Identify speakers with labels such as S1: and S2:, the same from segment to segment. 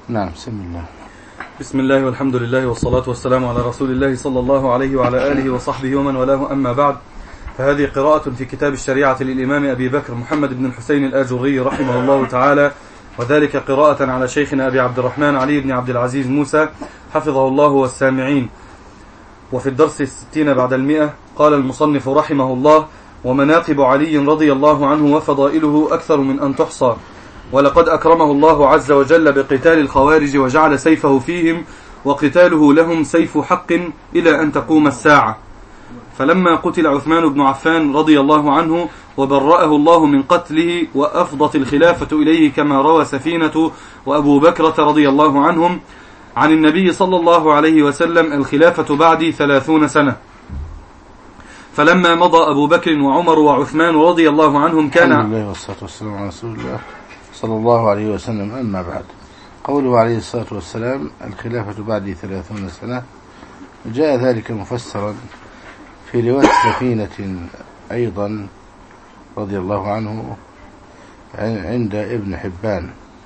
S1: نعم. بسم الله.
S2: بسم الله والحمد لله والصلاة والسلام على رسول الله صلى الله عليه وعلى آله وصحبه ومن والاه، أما بعد، فهذه قراءة في كتاب الشريعة للإمام أبي بكر محمد بن الحسين الآجري رحمه الله تعالى، وذلك قراءة على شيخنا أبي عبد الرحمن علي بن عبد العزيز موسى حفظه الله والسامعين. وفي الدرس 60 بعد 100 قال المصنف رحمه الله: ومناقب علي رضي الله عنه وفضائله أكثر من أن تحصى، ولقد أكرمه الله عز وجل بقتال الخوارج وجعل سيفه فيهم، وقتاله لهم سيف حق إلى أن تقوم الساعة. فلما قتل عثمان بن عفان رضي الله عنه وبرأه الله من قتله وأفضت الخلافة إليه، كما روى سفينة وأبو بكرة رضي الله عنهم عن النبي صلى الله عليه وسلم: الخلافة بعدي 30 سنة. فلما مضى أبو بكر وعمر وعثمان رضي الله عنهم كان
S1: الحمد لله والصلاة والسلام على رسول الله صلى الله عليه وسلم. أما بعد، قوله عليه الصلاة والسلام: الخلافة بعدي 30 سنة، جاء ذلك مفسرا في رواية سفينة أيضا رضي الله عنه عند ابن حبان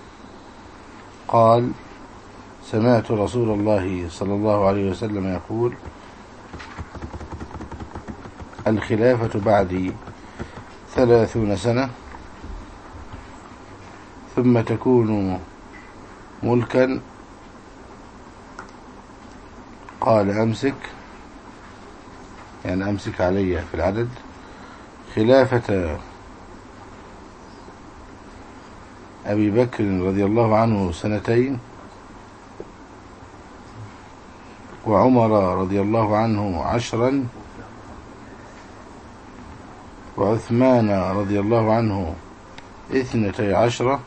S1: قال: سمعت رسول الله صلى الله عليه وسلم يقول: الخلافة بعدي 30 سنة ثم تكون ملكا. قال: أمسك، يعني أمسك علي في العدد، خلافة أبي بكر رضي الله عنه 2 وعمر رضي الله عنه 10 وعثمان رضي الله عنه 12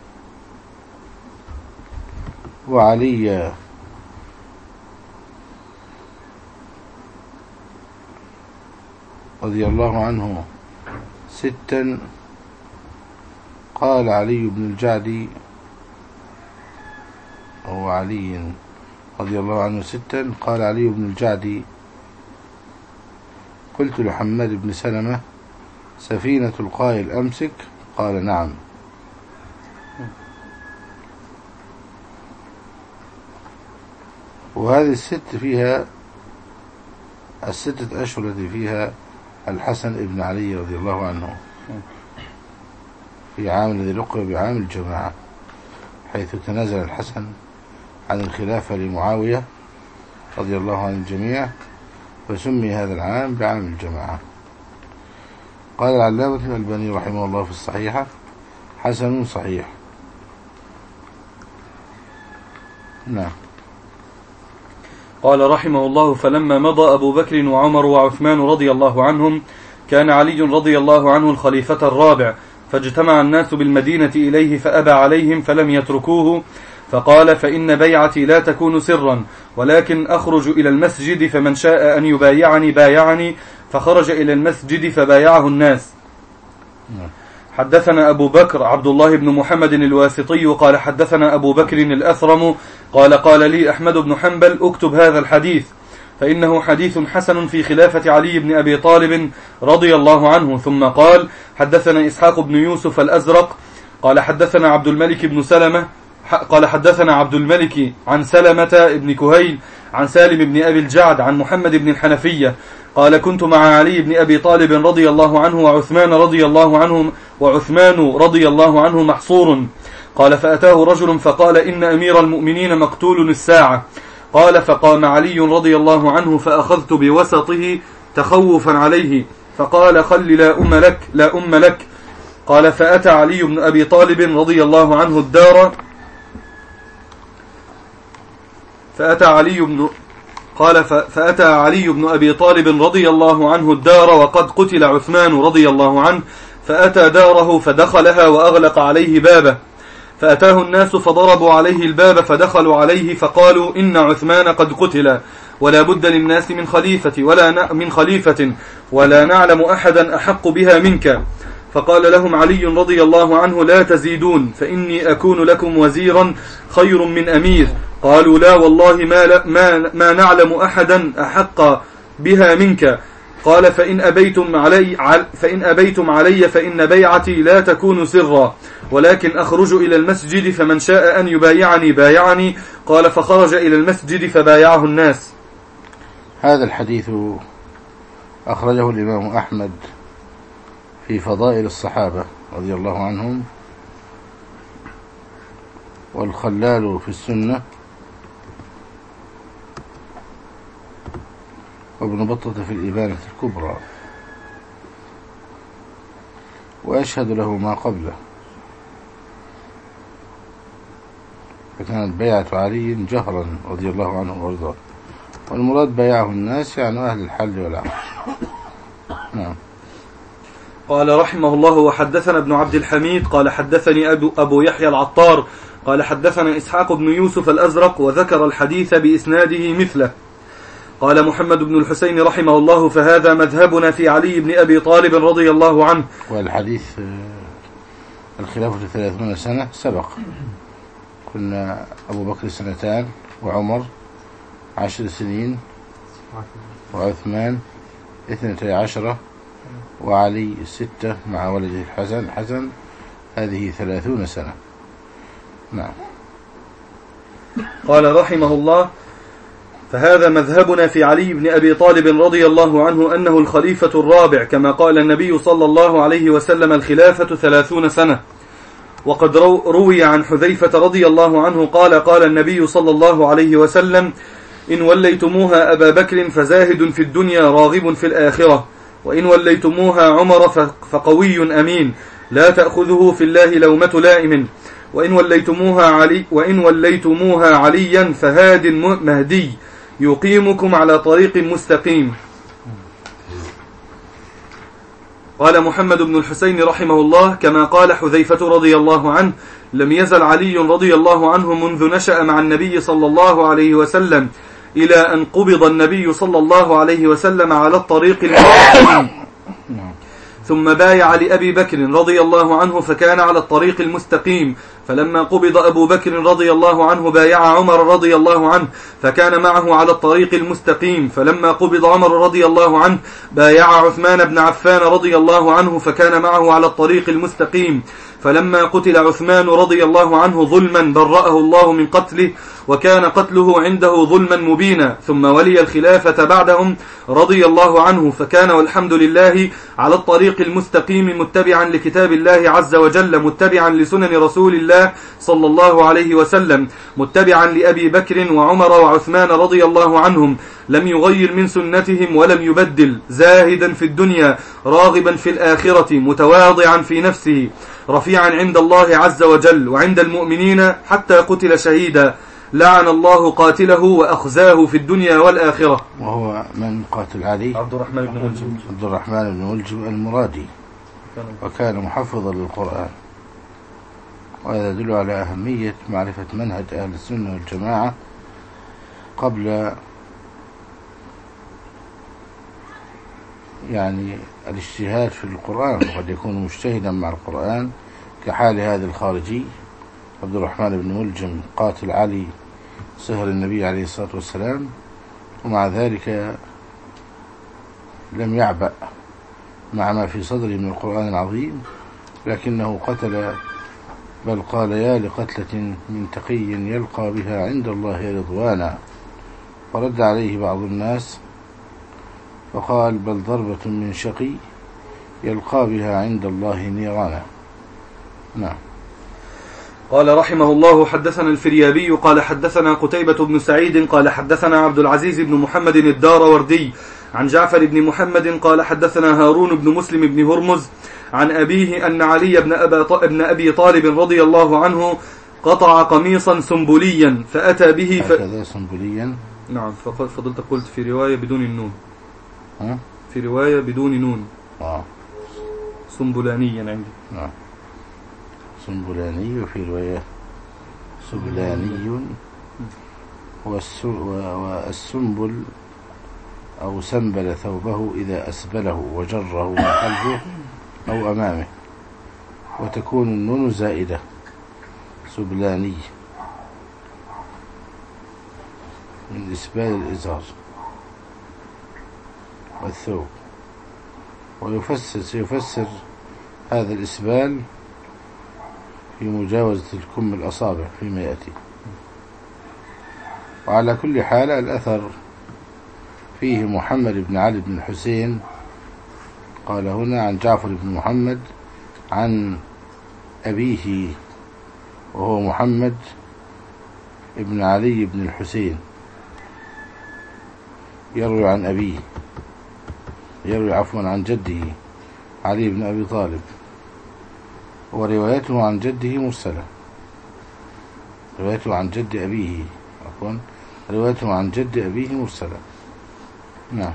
S1: وعلي رضي الله عنه 6. قال علي بن الجعد أو علي رضي الله عنه 6. قال علي بن الجعد: قلت لحماد بن سلمة: سفينة القائل أمسك؟ قال: نعم. وهذه 6 فيها 6 أشهر التي فيها الحسن ابن علي رضي الله عنه في عام الذي لقب بعام الجماعة، حيث تنازل الحسن عن الخلافة لمعاوية رضي الله عن الجميع، فسمي هذا العام بعام الجماعة. قال العلامة الألباني رحمه الله في الصحيحة: حسن صحيح. نعم.
S2: قال رحمه الله: فلما مضى أبو بكر وعمر وعثمان رضي الله عنهم كان علي رضي الله عنه الخليفة الرابع، فاجتمع الناس بالمدينة إليه فأبى عليهم فلم يتركوه، فقال: فإن بيعتي لا تكون سرا، ولكن أخرج إلى المسجد فمن شاء أن يبايعني بايعني، فخرج إلى المسجد فبايعه الناس. حدثنا أبو بكر عبد الله بن محمد الواسطي قال: حدثنا أبو بكر الأثرم قال لي أحمد بن حنبل: اكتب هذا الحديث، فإنه حديث حسن في خلافة علي بن أبي طالب رضي الله عنه. ثم قال: حدثنا إسحاق بن يوسف الأزرق قال: حدثنا عبد الملك بن سلمة قال: حدثنا عبد الملك عن سلمة بن كهيل عن سالم بن أبي الجعد عن محمد بن الحنفية قال: كنت مع علي بن أبي طالب رضي الله عنه وعثمان رضي الله عنه محصور. قال: فأتاه رجل فقال: إن أمير المؤمنين مقتول الساعة. قال: فقام علي رضي الله عنه فأخذت بوسطه تخوفا عليه، فقال: خل لا أم لك. قال: فأتى علي بن أبي طالب رضي الله عنه الدار فأتى علي بن أبي طالب رضي الله عنه الدار وقد قتل عثمان رضي الله عنه، فأتى داره فدخلها وأغلق عليه بابه، فأتاه الناس فضربوا عليه الباب فدخلوا عليه فقالوا: إن عثمان قد قتل، ولا بد للناس من خليفة ولا نعلم أحدا أحق بها منك. فقال لهم علي رضي الله عنه: لا تزيدون، فإني أكون لكم وزيرا خير من أمير. قالوا: لا والله ما نعلم أحدا أحق بها منك. قال فإن أبيتم علي فإن بيعتي لا تكون سرا، ولكن أخرج إلى المسجد فمن شاء أن يبايعني بايعني. قال فخرج إلى المسجد فبايعه الناس.
S1: هذا الحديث أخرجه الإمام أحمد في فضائل الصحابة رضي الله عنهم، والخلال في السنة، وابن بطة في الإبانة الكبرى، وأشهد له ما قبله. فكانت بيعة علي جهرا رضي الله عنه وارضاه، والمراد بيعه الناس يعني أهل الحل والعقد. نعم.
S2: قال رحمه الله: وحدثنا ابن عبد الحميد قال حدثني أبو يحيى العطار قال حدثنا إسحاق بن يوسف الأزرق، وذكر الحديث بإسناده مثله. قال محمد بن الحسين رحمه الله: فهذا مذهبنا في علي بن أبي طالب رضي الله عنه.
S1: والحديث الخلافة 30 سنة سبق، كنا أبو بكر 2 وعمر 10 سنين وعثمان 12 وعلي 6 مع ولده الحسن هذه 30 سنة. نعم.
S2: قال رحمه الله: فهذا مذهبنا في علي بن أبي طالب رضي الله عنه أنه الخليفة الرابع، كما قال النبي صلى الله عليه وسلم: الخلافة 30 سنة. وقد روي عن حذيفة رضي الله عنه قال النبي صلى الله عليه وسلم: إن وليتموها أبا بكر فزاهد في الدنيا راغب في الآخرة، وإن وليتموها عمر فقوي أمين لا تأخذه في الله لومة لائم، وإن وليتموها عليا فهاد مهدي يقيمكم على طريق مستقيم. قال محمد بن الحسين رحمه الله: كما قال حذيفة رضي الله عنه: لم يزل علي رضي الله عنه منذ نشأ مع النبي صلى الله عليه وسلم إلى أن قبض النبي صلى الله عليه وسلم على الطريق المستقيم، ثم بايع لأبي بكر رضي الله عنه فكان على الطريق المستقيم، فلما قبض أبو بكر رضي الله عنه بايع عمر رضي الله عنه فكان معه على الطريق المستقيم، فلما قبض عمر رضي الله عنه بايع عثمان بن عفان رضي الله عنه فكان معه على الطريق المستقيم، فلما قتل عثمان رضي الله عنه ظلما برأه الله من قتله، وكان قتله عنده ظلما مبينا، ثم ولي الخلافة بعدهم رضي الله عنه فكان والحمد لله على الطريق المستقيم، متبعا لكتاب الله عز وجل، متبعا لسنن رسول الله صلى الله عليه وسلم، متبعا لأبي بكر وعمر وعثمان رضي الله عنهم، لم يغير من سنتهم ولم يبدل، زاهدا في الدنيا راغبا في الآخرة، متواضعا في نفسه، رفيعا عند الله عز وجل وعند المؤمنين، حتى قتل شهيدا، لعن الله قاتله وأخزاه في الدنيا والآخرة.
S1: وهو من قاتل علي؟
S2: عبد الرحمن
S1: بن ملجم المرادي، وكان محفظا للقرآن. وهذا يدل على أهمية معرفة منهج أهل السنة والجماعة قبل الاجتهاد في القرآن، وقد يكون مجتهدا مع القرآن كحال هذا الخارجي عبد الرحمن بن ملجم قاتل علي صهر النبي عليه الصلاة والسلام، ومع ذلك لم يعبأ مع ما في صدره من القرآن العظيم، لكنه قتل، بل قال: يا لقتلة من تقي يلقى بها عند الله رضوانا. فرد عليه بعض الناس فقال: بل ضربة من شقي يلقى بها عند الله نيرانا. نعم.
S2: قال رحمه الله: حدثنا الفريابي قال حدثنا قتيبة بن سعيد قال حدثنا عبد العزيز بن محمد الداروردي عن جعفر بن محمد قال حدثنا هارون بن مسلم بن هرمز عن أبيه أن علي بن أبي طالب رضي الله عنه قطع قميصا سنبليا فأتى به
S1: سنبليا.
S2: نعم. فضلت قلت في رواية بدون النون. في رواية بدون نون. سنبلانيا عندي.
S1: نعم. سنبلاني، وفي رواية سبلاني. والسنبل أو سنبل ثوبه إذا أسبله وجره من خلفه أو أمامه، وتكون النون زائدة، سبلاني، من إسبال الإزار والثوب. سيفسر هذا الإسبال في مجاوزة الكم الأصابع فيما يأتي. وعلى كل حال الأثر فيه محمد بن علي بن الحسين، قال هنا عن جعفر بن محمد عن أبيه وهو محمد بن علي بن الحسين، يروي عن أبيه، يروي عن جده علي بن أبي طالب، وروايته عن جده مرسلة، روايته عن جد أبيه روايته عن جد أبيه مرسلة. نعم.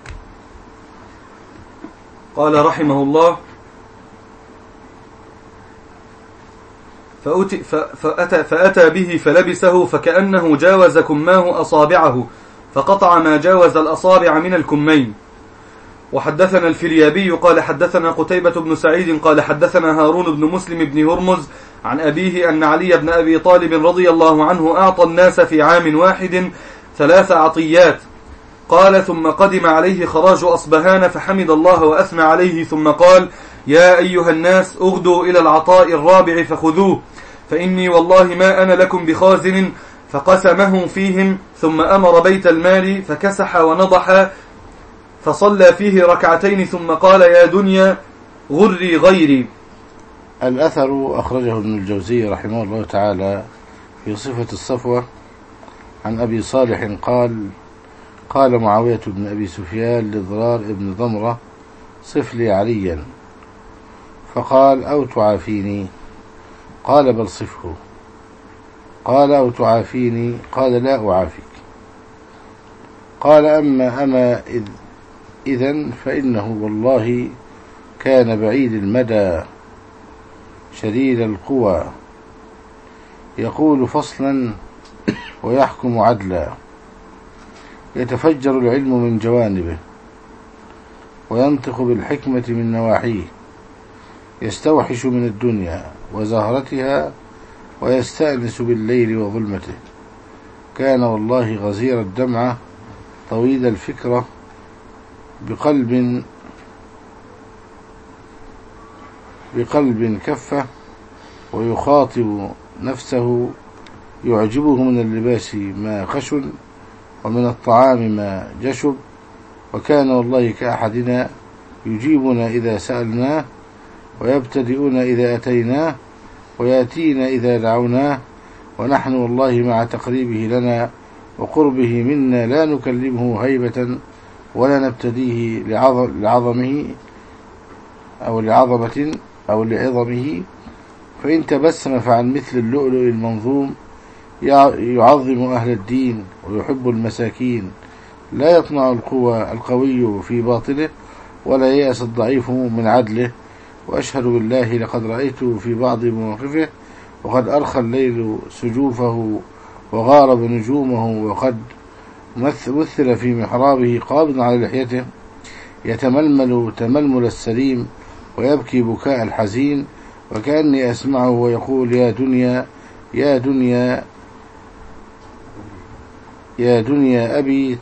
S2: قال رحمه الله: فأتى به فلبسه فكأنه جاوز كماه أصابعه فقطع ما جاوز الأصابع من الكمين. وحدثنا الفريابي قال حدثنا قتيبة بن سعيد قال حدثنا هارون بن مسلم بن هرمز عن أبيه أن علي بن أبي طالب رضي الله عنه أعطى الناس في عام واحد 3 عطيات. قال: ثم قدم عليه خراج أصبهان فحمد الله وأثنى عليه، ثم قال: يا أيها الناس أغدوا إلى العطاء الرابع فخذوه، فإني والله ما أنا لكم بخازن. فقسمه فيهم، ثم أمر بيت المال فكسح ونضح فصلى فيه 2 ركعتين، ثم قال: يا دنيا غري غيري.
S1: الأثر أخرجه ابن الجوزي رحمه الله تعالى في صفة الصفوة عن أبي صالح قال معاوية بن أبي سفيان لضرار ابن ضمرة: صف لي عليا. فقال: أو تعافيني؟ قال: بل صفه. قال: أو تعافيني؟ قال: لا أعافيك. قال: أما إذن فإنه والله كان بعيد المدى شديد القوى، يقول فصلا ويحكم عدلا، يتفجر العلم من جوانبه وينطق بالحكمة من نواحيه، يستوحش من الدنيا وزهرتها ويستأنس بالليل وظلمته. كان والله غزير الدمعة طويل الفكرة بقلب كفة، ويخاطب نفسه يعجبه من اللباس ما خشن ومن الطعام ما جشب. وكان والله كأحدنا يجيبنا إذا سألناه، ويبتدئنا إذا أتيناه، ويأتينا إذا دعوناه، ونحن والله مع تقريبه لنا وقربه منا لا نكلمه هيبة ولا نبتديه لعظمه أو لعظمه. فإن تبسم فعن مثل اللؤلؤ المنظوم، يعظم أهل الدين ويحب المساكين، لا يطمع القوي في باطله ولا ييأس الضعيف من عدله. وأشهد بالله لقد رأيته في بعض مواقفه وقد أرخى الليل سجوفه وغارب نجومه، وقد مثل في محرابه قابضا على لحيته يتململ تململ السليم ويبكي بكاء الحزين، وكأني أسمعه ويقول: يا دنيا يا دنيا يا دنيا أبي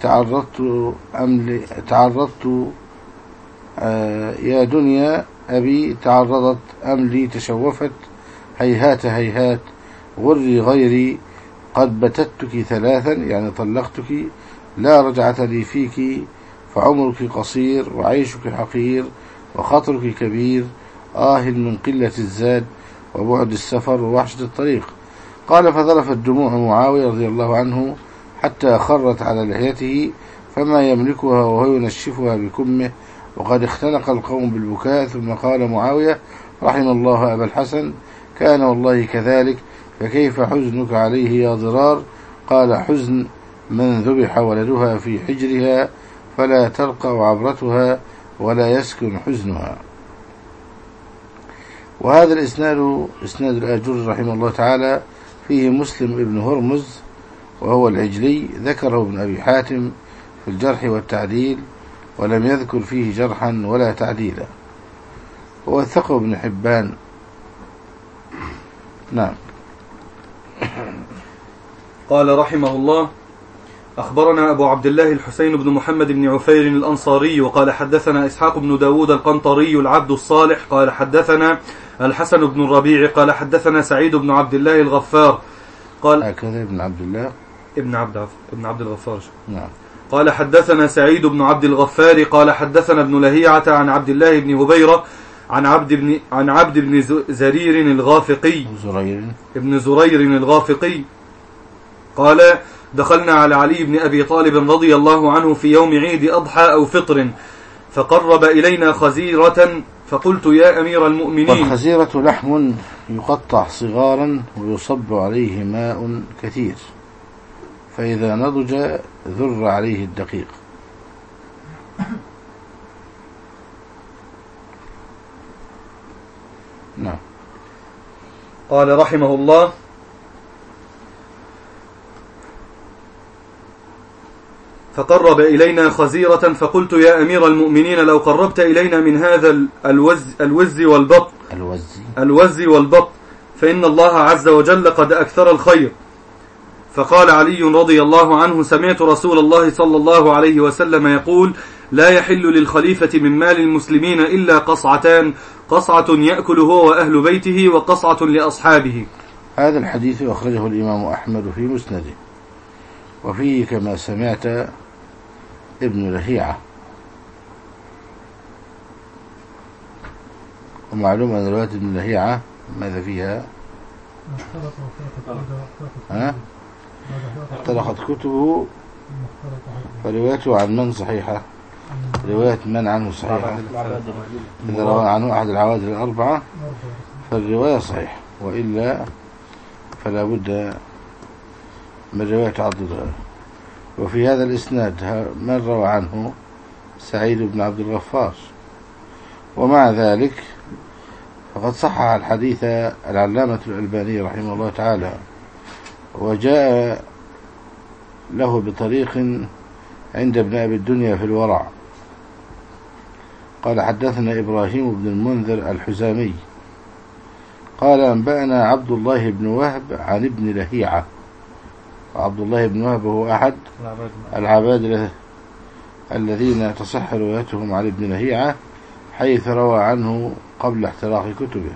S1: يا دنيا أبي تعرضت أملي تشوفت، هيهات هيهات غري غيري، قد بتتك 3 يعني طلقتك، لا رجعة لي فيك، فعمرك قصير وعيشك حقير وخطرك كبير، من قلة الزاد وبعد السفر ووحشة الطريق. قال: فذرفت دموع معاوية رضي الله عنه حتى خرت على لحيته، فما يملكها وهو ينشفها بكمه، وقد اختنق القوم بالبكاء. ثم قال معاوية: رحم الله أبا الحسن، كان والله كذلك، فكيف حزنك عليه يا ضرار؟ قال: حزن من ذبح ولدها في حجرها فلا ترقى عبرتها ولا يسكن حزنها. وهذا الإسناد إسناد الآجر رحمه الله تعالى فيه مسلم ابن هرمز وهو العجلي، ذكره ابن أبي حاتم في الجرح والتعديل، ولم يذكر فيه جرحا ولا تعديلا، ووثقه ابن حبان. نعم.
S2: قال رحمه الله: أخبرنا أبو عبد الله الحسين بن محمد بن عفير الأنصاري وقال حدثنا إسحاق بن داود القنطري العبد الصالح قال حدثنا الحسن بن الربيع قال حدثنا سعيد بن عبد الله الغفار قال
S1: هكذا ابن عبد الله
S2: ابن عبد الغفار.
S1: نعم.
S2: قال حدثنا سعيد بن عبد الغفار قال حدثنا ابن لهيعة عن عبد الله بن هبيرة عن عبد بن زرير الغافقي ابن زرير الغافقي قال دخلنا على علي بن أبي طالب رضي الله عنه في يوم عيد أضحى أو فطر فقرب إلينا خزيرة فقلت يا أمير المؤمنين.
S1: والخزيرة لحم يقطع صغارا ويصب عليه ماء كثير فإذا نضج ذر عليه الدقيق. نعم.
S2: قال رحمه الله فقرب إلينا خزيرة فقلت يا أمير المؤمنين لو قربت إلينا من هذا الوز والبط فإن الله عز وجل قد أكثر الخير. فقال علي رضي الله عنه سمعت رسول الله صلى الله عليه وسلم يقول لا يحل للخليفة من مال المسلمين إلا قصعتان قصعة يأكل هو وأهل بيته وقصعة لأصحابه.
S1: هذا الحديث أخرجه الإمام أحمد في مسنده وفيه كما سمعت ابن لهيعة. ومعلوم أن رواية ابن لهيعة ماذا فيها؟ اختلقت كتبه فروايته عن من صحيحة؟ رواية من عنه صحيحة؟ إذا روى عنه أحد العوادل الأربعة فالرواية صحيحة وإلا فلا بد من رواية عضدها. وفي هذا الإسناد من روى عنه سعيد بن عبد الغفار. ومع ذلك فقد صحح الحديث العلامة الألباني رحمه الله تعالى وجاء له بطريق عند ابن أبي الدنيا في الورع قال حدثنا إبراهيم بن المنذر الحزامي قال أنبأنا عبد الله بن وهب عن ابن لهيعة. وعبد الله بن وهب هو أحد العباد الذين تصح روايتهم عن ابن لهيعة حيث روى عنه قبل احتراق كتبه.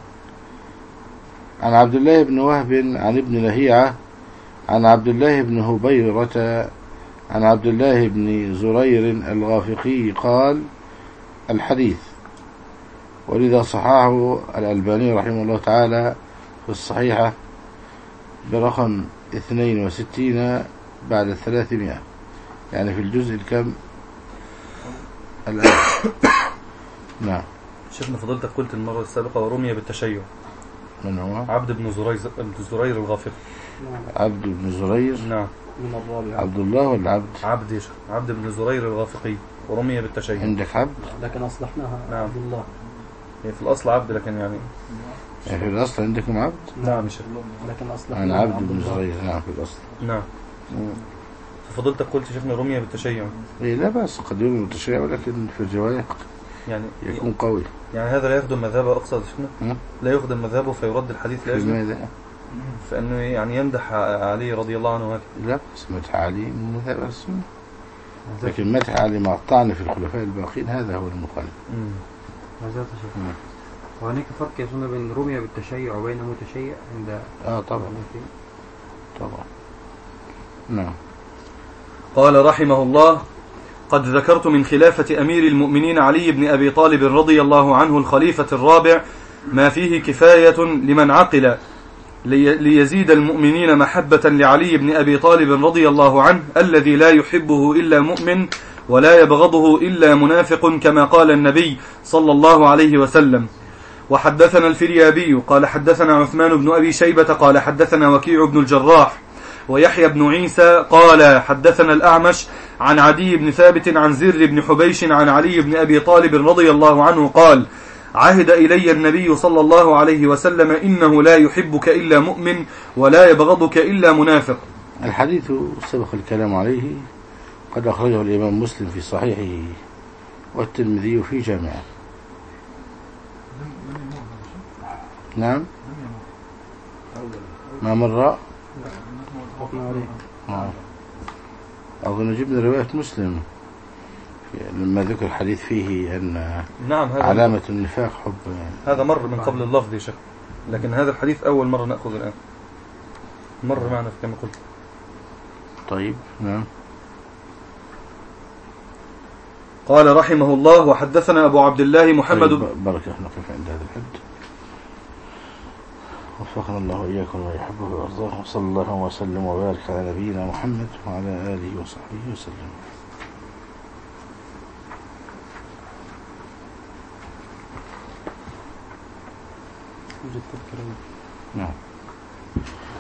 S1: عن عبد الله بن وهب عن ابن لهيعة عن عبد الله بن هبيرة عن عبد الله بن زرير الغافقي قال الحديث. ولذا صححه الألباني رحمه الله تعالى في الصحيحة برقم 62 بعد 300 يعني في الجزء الكم الآن. نعم.
S2: شيخنا فضلتك قلت المرة السابقة ورمي بالتشيع.
S1: من هو؟
S2: عبد بن زرير الغافقي.
S1: عبد بن زرير.
S2: نعم.
S1: عبد الله ولا عبد؟
S2: عبد بن زرير الغافقي ورمي بالتشيع.
S1: عندك عبد؟
S3: لكن أصلحناها.
S2: نعم.
S3: عبد الله.
S2: هي في الأصل عبد لكن يعني
S1: في الأصل عندكم عبد؟
S2: نعم شيخ.
S3: لكن أصلحناها.
S1: أنا عبد بن زرير. نعم في الأصل.
S2: نعم. ففضلتك قلت شيخنا رمي بالتشيع.
S1: إيه لا بأس قد يرمي بالتشيع ولكن في الرواية يعني يكون قوي.
S2: يعني هذا لا يخدم مذهبه أقصد شيخنا؟ لا يخدم مذهبه فيرد الحديث لأجله.
S1: لماذا؟
S2: فإنه يعني يمدح علي رضي الله عنه هكذا.
S1: لا بس مدح علي من مذهب السنة. لكن مدح علي مع الطعن في الخلفاء الباقين هذا هو المخالف.
S3: ماذا تشوف؟ وهناك فرق يا سنة بين رمي بالتشيع وبين متشيع عند
S1: طبعا. نعم.
S2: قال رحمه الله قد ذكرت من خلافة أمير المؤمنين علي بن أبي طالب رضي الله عنه الخليفة الرابع ما فيه كفاية لمن عقل ليزيد المؤمنين محبة لعلي بن أبي طالب رضي الله عنه الذي لا يحبه إلا مؤمن ولا يبغضه إلا منافق كما قال النبي صلى الله عليه وسلم. وحدثنا الفريابي قال حدثنا عثمان بن أبي شيبة قال حدثنا وكيع بن الجراح ويحيى بن عيسى قال حدثنا الأعمش عن عدي بن ثابت عن زر بن حبيش عن علي بن أبي طالب رضي الله عنه قال عهد إلي النبي صلى الله عليه وسلم إنه لا يحبك إلا مؤمن ولا يبغضك إلا منافق.
S1: الحديث سبق الكلام عليه قد أخرجه الإمام مسلم في صحيحه والترمذي في جامعه. نعم ما مر أظن جبنا رواية مسلم لما ذكر الحديث فيه أن
S2: نعم هذا
S1: علامة النفاق حب.
S2: هذا مر من قبل اللفظ يا شيخ، لكن هذا الحديث أول مرة نأخذ الآن، مر معنا كما قلت.
S1: طيب نعم.
S2: قال رحمه الله وحدثنا أبو عبد الله محمد.
S1: طيب بارك الله فيك عند هذا الحد، وفقنا الله وإياكم ويحبه ويرضاه، وصلى الله وسلم وبارك على نبينا محمد وعلى آله وصحبه وسلم. نعم.